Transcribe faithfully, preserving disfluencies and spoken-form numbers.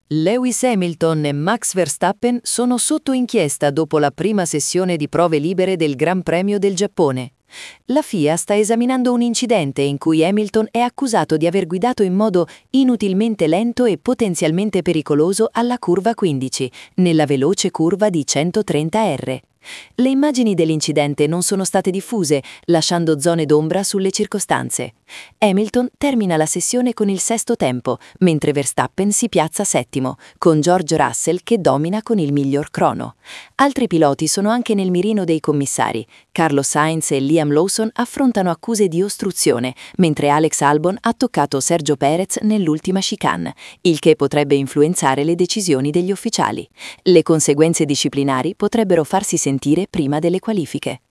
Lewis Hamilton e Max Verstappen sono sotto inchiesta dopo la prima sessione di prove libere del Gran Premio del Giappone. La F I A sta esaminando un incidente in cui Hamilton è accusato di aver guidato in modo inutilmente lento e potenzialmente pericoloso alla curva quindici, nella veloce curva di centotrenta R. Le immagini dell'incidente non sono state diffuse, lasciando zone d'ombra sulle circostanze. Hamilton termina la sessione con il sesto tempo, mentre Verstappen si piazza settimo, con George Russell che domina con il miglior crono. Altri piloti sono anche nel mirino dei commissari. Carlos Sainz e Liam Lawson affrontano accuse di ostruzione, mentre Alex Albon ha toccato Sergio Perez nell'ultima chicane, il che potrebbe influenzare le decisioni degli ufficiali. Le conseguenze disciplinari potrebbero farsi sentire prima delle qualifiche.